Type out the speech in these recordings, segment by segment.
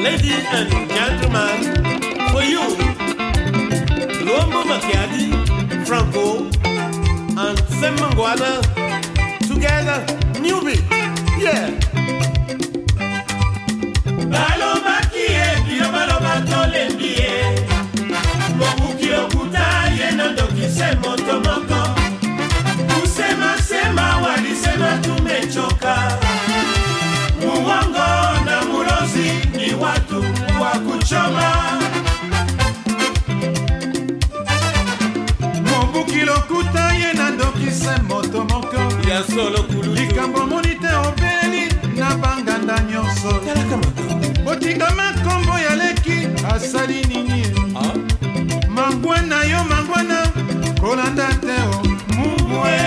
Ladies and gentlemen, for you, Luambo Makiadi, Franco, and Semangwana, together, new beat, yeah. Balo Makie, Biobalo Batole Bie, Mobuki Okuta, Yenando Kisemo Tomoko, Usema Sema, Walisema Tumechoka, Muwango na Murozi ni watu wa kuchoma. Mobuki Lokuta Yenando Kisemo Tomoko, Ya solo kulutu Likambo Monite Obeli na Banganda Nyonso, Botikama Kombo ya Leki Asali Nini, Mangwana yo Mangwana Kolanda Teo Mungwe.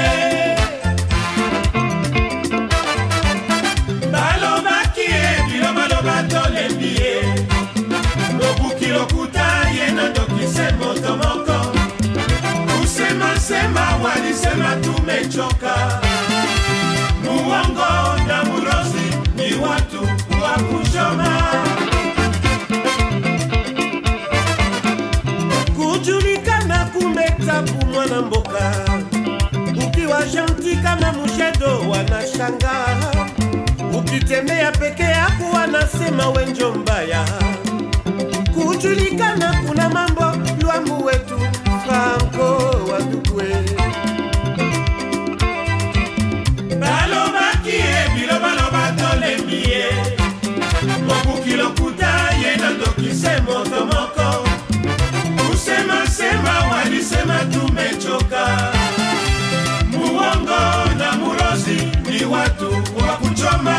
Balo Makie, Bilobalo Batole Bie, Mobuki Lokuta Yenando Kisemo Tomoko, Usema Sema Walisema Tumechoka, Muwango na Murozi ni watu wa kuchoma. Kujulikana kumetabu mwana mboka, ukiwa janti kama mushedo wanashangaa, ukitembea peke yako wanasema wenjo mbaya. Kujulikana kuna mambo Luambo wetu Franco Wadugwe. Balo Makie, Bilobalo Batole Bie, Mobuki Lokuta Yenando Kisemo Tomoko, Usema Sema Walisema Tumechoka, Muwango na Murozi ni watu wa kuchoma.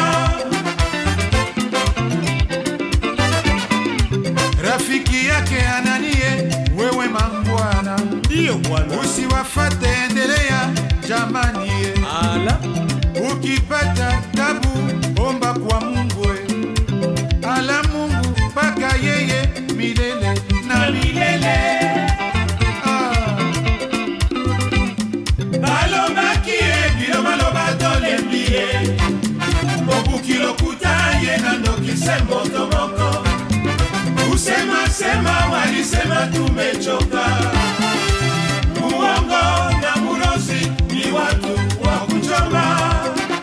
Rafiki yake Ananie, wewe Mangwana, Ndiyo bwana. usiwafate, endelea jamani ye. Ala Ukipata tabu omba kwa Mungu, ala Mungu paka yeye milele na milele. Balo Makie, Bilobalo Batole Bie, Mobuki Lokuta Yenando Kisemo Tomoko, Usema Sema Walisema Tumechoka, Muwango na Murozi ni watu wa kuchoma.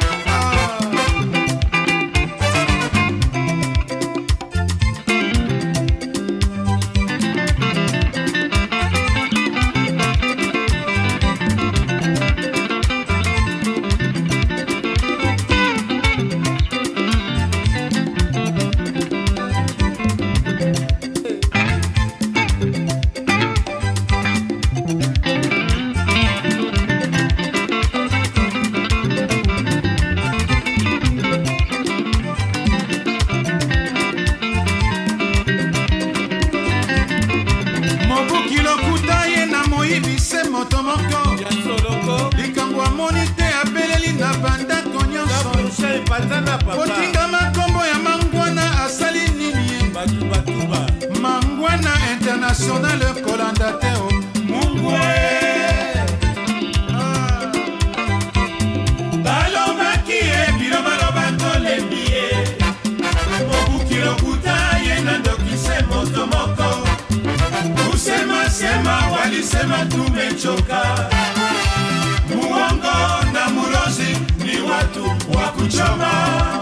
Mobuki Lokuta ye na moyibi se moto moko, Ya soloko likambo amoni te apeleli na bandako nyonso. Kapushe Patana Papa Botinga makombo ya Mangwana asali nini ye? Batuba Mangwana International Kolanda Teo Mungwe. Balo Makie, Bilobalo Batole Bie, Mobuki Lokuta Yenando Kisemo Tomoko, Usema Sema Walisema Tumechoka, Muwango na Murozi ni watu wa kuchoma.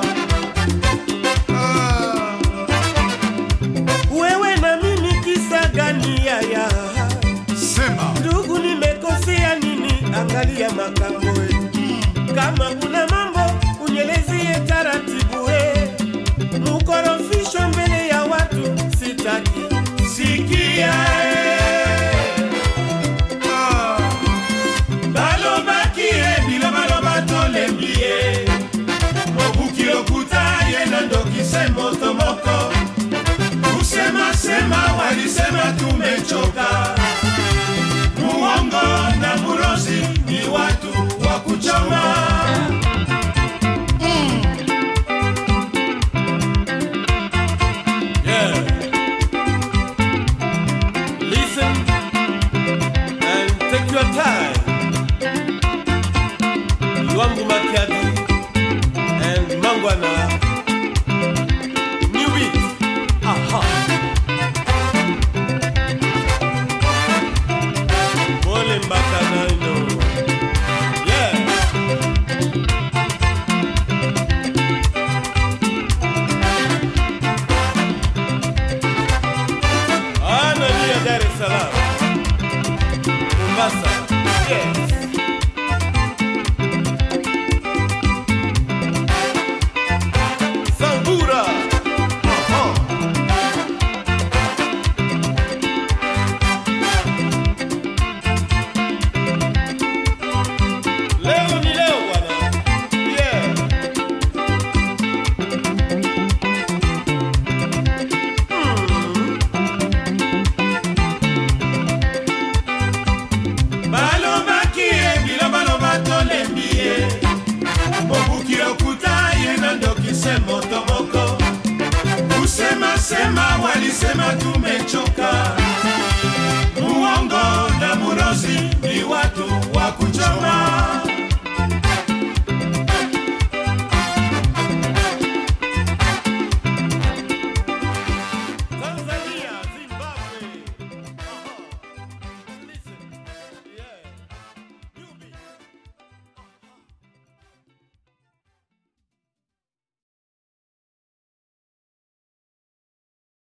Wewe na mimi kisa gani yaya? Sema Ndugu nimekosea nini? Angalia makambo yetu. Kama kuna mambo unyelezie taratibu we. Mukorofisho mbele ya watu sitaki. Sikia Balo Makie, Bilobalo Batole Bie, Mobuki Lokuta Yenando Kisemo Tomoko, Usema Sema Walisema Tumechoka, Muwango na Murozi ni watu wa kuchoma. Yeah. Mombasa. Yes. Sambura. Leo ni leo bwana. Yeah. Motomoko kusema sema walisema tumechoka. Muongo na murozi ni watu wa kuchoma.